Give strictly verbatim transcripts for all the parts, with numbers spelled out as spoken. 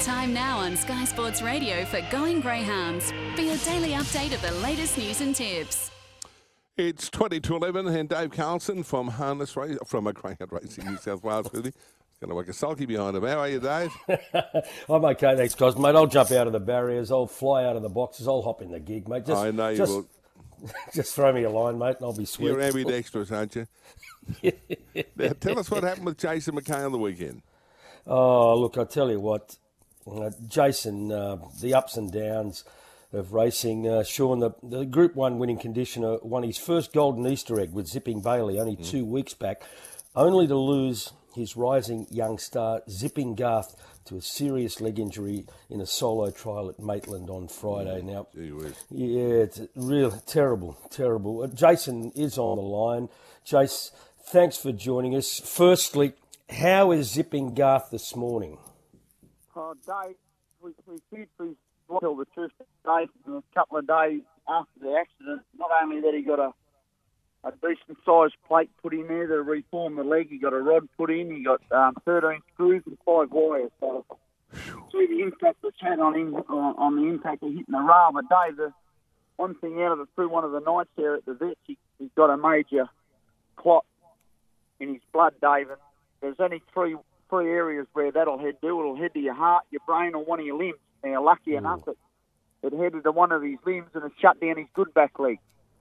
Time now on Sky Sports Radio for Going Greyhounds for your daily update of the latest news and tips. It's twenty to eleven and Dave Carlson from Harness Race, from a Greyhound Racing New South Wales with me. He's going to work a sulky behind him. How are you, Dave? I'm okay, thanks, Cos. Mate, I'll jump out of the barriers. I'll fly out of the boxes. I'll hop in the gig, mate. Just, I know you just, will. Just throw me a line, mate, and I'll be sweet. You're ambidextrous, aren't you? Now, tell us what happened with Jason McKay on the weekend. Oh, look, I tell you what, uh, Jason, uh, the ups and downs of racing. Uh, Sean, the, the Group one winning conditioner, won his first golden Easter egg with Zipping Bailey only mm. two weeks back, only to lose his rising young star, Zipping Garth, to a serious leg injury in a solo trial at Maitland on Friday. Mm. Now, yeah, it's real terrible, terrible. Uh, Jason is on the line. Jace, thanks for joining us. Firstly, how is Zipping Garth this morning? Oh, Dave, we, we feared for his to tell the truth, Dave, a couple of days after the accident. Not only that he got a, a decent-sized plate put in there to reform the leg, he got a rod put in, he got um, thirteen screws and five wires. So, see the impact that's had on him, on, on the impact of hitting the rail. But Dave, the one thing out of it, through one of the nights there at the vets, he, he's got a major clot in his blood, Dave. And there's only three three areas where that'll head to. It'll head to your heart, your brain, or one of your limbs. Now, lucky mm. enough, it, it headed to one of his limbs and it shut down his good back leg.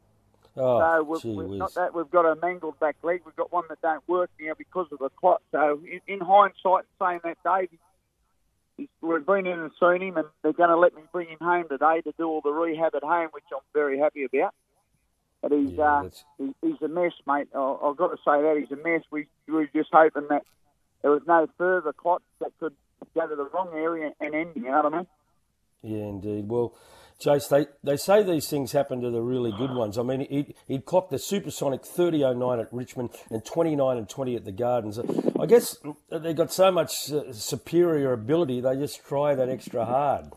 Oh, so we've, we've not that we've got a mangled back leg. We've got one that don't work now because of the clot. So in, in hindsight, saying that, Dave, he's, we've been in and seen him, and they're going to let me bring him home today to do all the rehab at home, which I'm very happy about. But he's yeah, uh, he, he's a mess, mate. I, I've got to say that he's a mess. We, we were just hoping that there was no further clots that could go to the wrong area and end, you know what I mean? Yeah, indeed. Well, Jace, they, they say these things happen to the really good ones. I mean, he'd, he'd clocked the supersonic thirty oh nine at Richmond and twenty-nine and twenty at the Gardens. I guess they've got so much uh, superior ability, they just try that extra hard.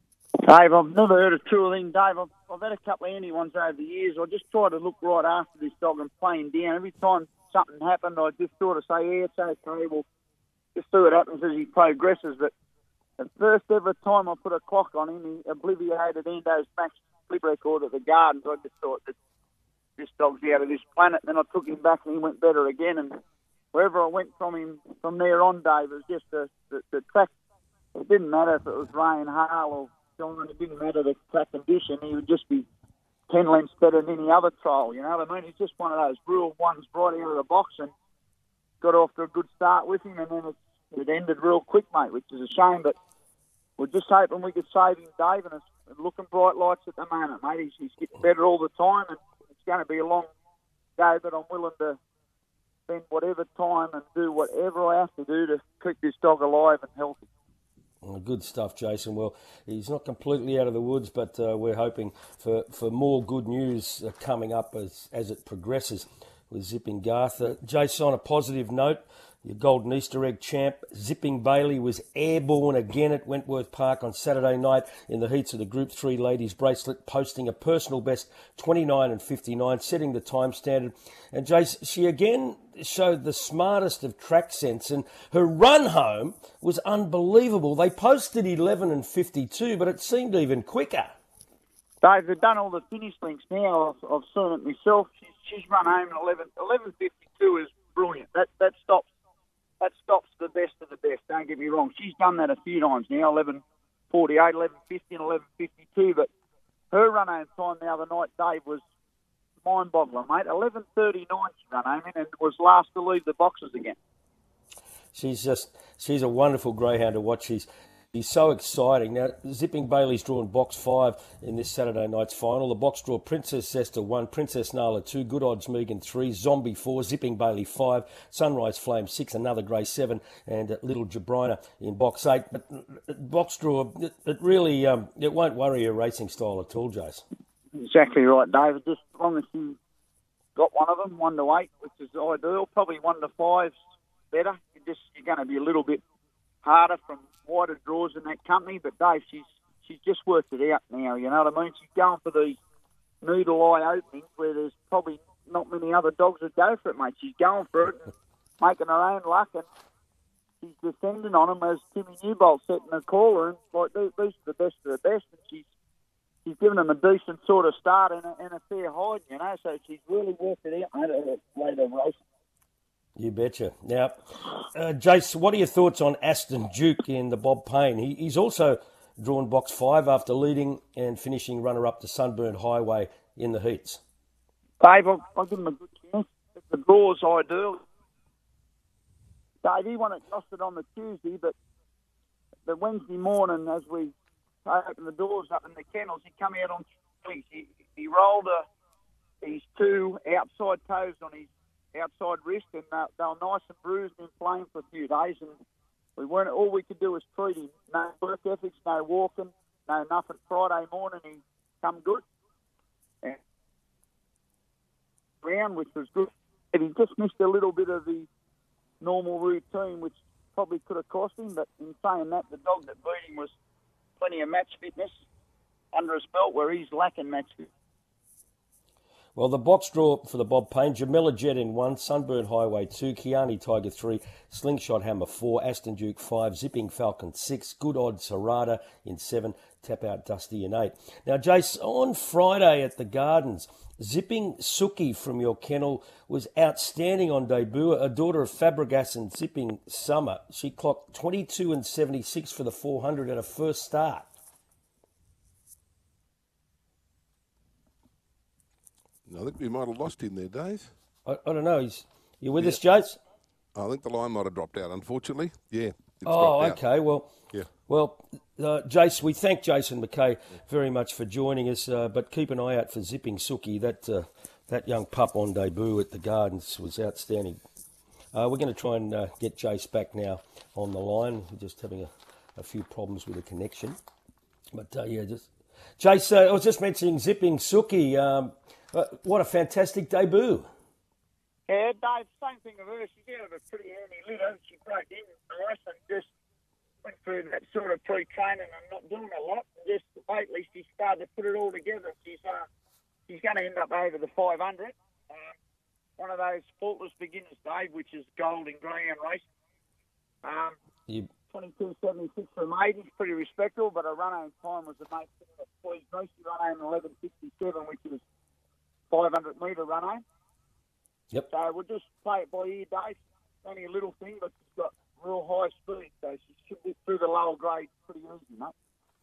Dave, I've never heard of two thing, Dave. I've, I've had a couple of Andy ones over the years. I just try to look right after this dog and play him down. Every time something happened, I just sort of say, yeah, it's okay, well, just see what happens as he progresses. But the first ever time I put a clock on him, he obliterated Endo's max flip record at the Gardens. I just thought that this dog's out of this planet. Then I took him back and he went better again. And wherever I went from him from there on, Dave, it was just the, the, the track. It didn't matter if it was rain, hail, or dawn. It didn't matter the track condition. He would just be ten lengths better than any other trial. You know what I mean? He's just one of those real ones right out of the box, and got off to a good start with him, and then it, it ended real quick, mate, which is a shame. But we're just hoping we could save him, Dave, and it's looking bright lights at the moment, mate. He's, he's getting better all the time, and it's going to be a long go, but I'm willing to spend whatever time and do whatever I have to do to keep this dog alive and healthy. Good stuff, Jason. Well, he's not completely out of the woods, but uh, we're hoping for, for more good news uh, coming up as, as it progresses with Zipping Garth. Uh, Jason, on a positive note, your Golden Easter Egg champ, Zipping Bailey, was airborne again at Wentworth Park on Saturday night in the heats of the Group three Ladies Bracelet, posting a personal best twenty-nine and fifty-nine, setting the time standard. And Jace, she again showed the smartest of track sense, and her run home was unbelievable. They posted eleven and fifty-two, but it seemed even quicker. Dave, they've done all the finish links now. I've, I've seen it myself. She's, she's run home at eleven. eleven fifty-two is brilliant. That that stops that stops the best of the best. Don't get me wrong. She's done that a few times now. eleven forty-eight, eleven fifty, and eleven fifty-two. But her run home time the other night, Dave, was mind-boggling, mate. eleven thirty-nine she ran home in and was last to leave the boxes again. She's just she's a wonderful greyhound to watch. She's He's so exciting. Now, Zipping Bailey's drawn box five in this Saturday night's final. The box draw Princess Esther one, Princess Nala two, Good Odds Megan three, Zombie four, Zipping Bailey five, Sunrise Flame six, Another Grey seven, and Little Jabrina in box eight. But box draw, it, it really um, it won't worry your racing style at all, Jace. Exactly right, David. Just as long as you got one of them, one to eight, which is ideal. Probably one to five's better. You're just you're going to be a little bit harder from wider draws in that company, but Dave, she's she's just worked it out now, you know what I mean? She's going for these needle eye openings where there's probably not many other dogs that go for it, mate. She's going for it and making her own luck, and she's descending on him as Timmy Newbolt setting the caller, and like these, these are the best of the best, and she's she's given him a decent sort of start and a, and a fair hide, you know. So she's really worked it out mate, later race. You betcha. Now, uh, Jace, what are your thoughts on Aston Duke in the Bob Payne? He, he's also drawn box five after leading and finishing runner-up to Sunburned Highway in the heats. Dave, I'll, I'll give him a good chance. If the draw's ideal. Dave, he won it Gosford on the Tuesday, but the Wednesday morning, as we opened the doors up in the kennels, he come out on three. He, he rolled a, his two outside toes on his outside wrist, and uh, they were nice and bruised and inflamed for a few days, and we weren't. All we could do was treat him. No work ethics, no walking, no nothing. Friday morning, he come good. And round, which was good. And he just missed a little bit of the normal routine, which probably could have cost him. But in saying that, the dog that beat him was plenty of match fitness under his belt, where he's lacking match fitness. Well, the box draw for the Bob Payne, Jamila Jet in one, Sunburn Highway two, Kiani Tiger three, Slingshot Hammer four, Aston Duke five, Zipping Falcon six, Good Odds Harada in seven, Tap Out Dusty in eight. Now, Jace, on Friday at the Gardens, Zipping Suki from your kennel was outstanding on debut, a daughter of Fabregas and Zipping Summer. She clocked twenty-two and seventy-six for the four hundred at her first start. I think we might have lost him there, Dave. I, I don't know. He's, you with yeah. us, Jace? I think the line might have dropped out, unfortunately. Yeah. It's oh, dropped okay. Out. Well, yeah. Well, uh, Jace, we thank Jason McKay very much for joining us, uh, but keep an eye out for Zipping Suki. That uh, that young pup on debut at the Gardens was outstanding. Uh, we're going to try and uh, get Jace back now on the line. We're just having a, a few problems with the connection. But, uh, yeah, just... Jace, uh, I was just mentioning Zipping Suki. Um, Uh, what a fantastic debut. Yeah, Dave, same thing with her. She's out of a pretty early litter. She broke in nice and just went through that sort of pre-training and not doing a lot. And just lately she's started to put it all together. She's uh, she's going to end up over the five hundred. Um, one of those faultless beginners, Dave, which is gold in greyhound racing. Um, you... twenty-two seventy-six for maidens, pretty respectable, but her run-home time was the most pleased me. She run home eleven sixty-seven, which is five hundred metre run home. Yep. So we'll just play it by ear, Dave. Only a little thing, but she's got real high speed, so she should be through the lower grade pretty easy, mate.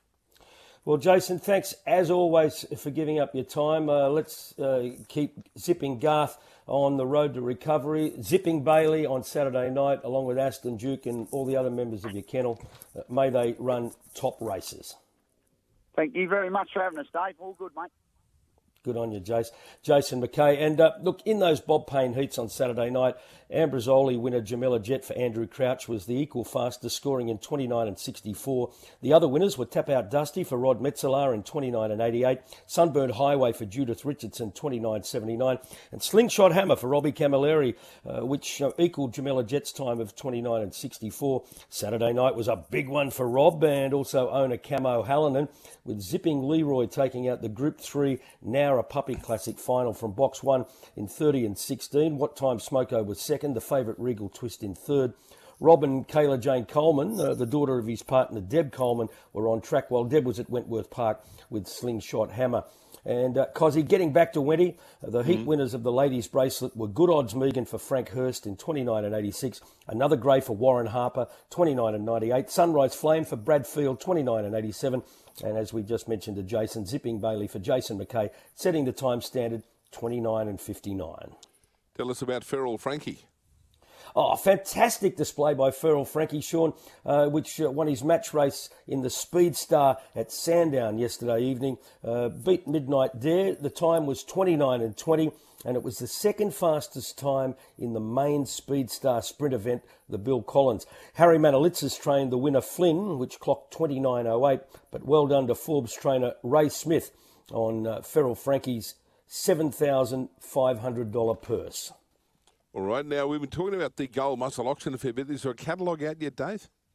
Well, Jason, thanks as always for giving up your time. Uh, let's uh, keep Zipping Garth on the road to recovery. Zipping Bailey on Saturday night, along with Aston Duke and all the other members of your kennel. Uh, may they run top races. Thank you very much for having us, Dave. All good, mate. Good on you, Jace. Jason McKay. And uh, look, in those Bob Payne heats on Saturday night, Ambrosoli winner Jamila Jet for Andrew Crouch was the equal fastest, scoring in twenty-nine and sixty-four. The other winners were Tap Out Dusty for Rod Metzeler in twenty-nine and eighty-eight, Sunburned Highway for Judith Richardson twenty-nine seventy-nine, and Slingshot Hammer for Robbie Camilleri, uh, which uh, equalled Jamila Jet's time of twenty-nine and sixty-four. Saturday night was a big one for Rob and also owner Camo Hallinan, with Zipping Leroy taking out the Group three Nowra Puppy Classic final from box one in thirty and sixteen. What Time Smoko was second, the favourite Regal Twist in third. Rob and Kayla Jane Coleman, uh, the daughter of his partner Deb Coleman, were on track while Deb was at Wentworth Park with Slingshot Hammer. And uh, Cozzy, getting back to Wenty, uh, the heat mm. winners of the ladies' bracelet were Good Odds Megan for Frank Hurst in twenty-nine and eighty-six, another grey for Warren Harper, twenty-nine and ninety-eight, Sunrise Flame for Brad Field, twenty-nine and eighty-seven, and as we just mentioned to Jason, Zipping Bailey for Jason McKay, setting the time standard, twenty-nine and fifty-nine. Tell us about Feral Frankie. Oh, fantastic display by Feral Frankie, Sean, uh, which uh, won his match race in the Speed Star at Sandown yesterday evening. Uh, beat Midnight Dare. The time was twenty-nine and twenty, and it was the second fastest time in the main Speed Star sprint event, the Bill Collins. Harry Manolitzis trained the winner Flynn, which clocked twenty-nine oh eight, but well done to Forbes trainer Ray Smith on uh, Feral Frankie's seven thousand five hundred dollars purse. All right, now we've been talking about the gold muscle auction a fair bit. Is there a catalogue out yet, Dave?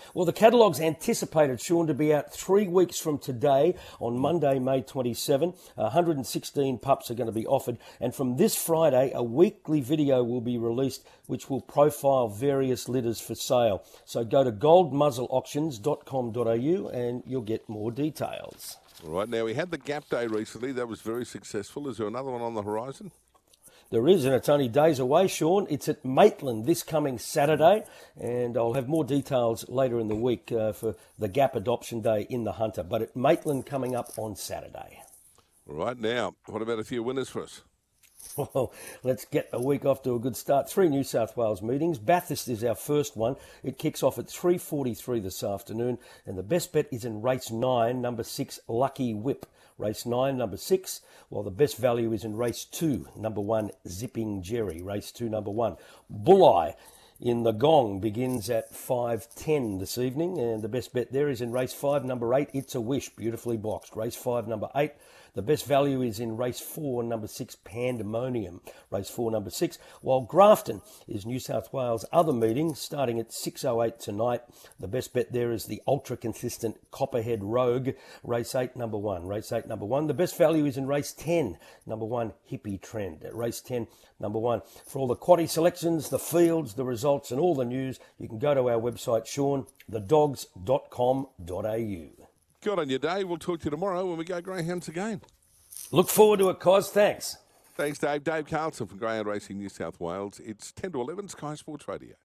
Well, the catalogue's anticipated, Sean, to be out three weeks from today on Monday, May twenty-seventh. one hundred sixteen pups are going to be offered. And from this Friday, a weekly video will be released which will profile various litters for sale. So go to gold muzzle auctions dot com dot a u and you'll get more details. All right, now we had the Gap Day recently. That was very successful. Is there another one on the horizon? There is, and it's only days away, Sean. It's at Maitland this coming Saturday, and I'll have more details later in the week uh, for the Gap Adoption Day in the Hunter. But at Maitland coming up on Saturday. All right, now, what about a few winners for us? Well, let's get the week off to a good start. Three New South Wales meetings. Bathurst is our first one. It kicks off at three forty-three this afternoon, and the best bet is in race nine, number six, Lucky Whip. Race nine, number six, while the best value is in race two, number one, Zipping Jerry. Race two, number one. Bulleye in the Gong begins at five ten this evening, and the best bet there is in race five, number eight, It's a Wish, beautifully boxed. Race five, number eight. The best value is in race four, number six, Pandemonium. Race four, number six. While Grafton is New South Wales' other meeting, starting at six oh eight tonight. The best bet there is the ultra-consistent Copperhead Rogue. Race eight, number one. Race eight, number one. The best value is in race ten, number one, Hippie Trend. At race ten, number one. For all the quaddie selections, the fields, the results, and all the news, you can go to our website, Sean, the dogs dot com dot a u. Good on you, Dave. We'll talk to you tomorrow when we go Greyhounds again. Look forward to it, Cos. Thanks. Thanks, Dave. Dave Carlson from Greyhound Racing New South Wales. It's ten to eleven, Sky Sports Radio.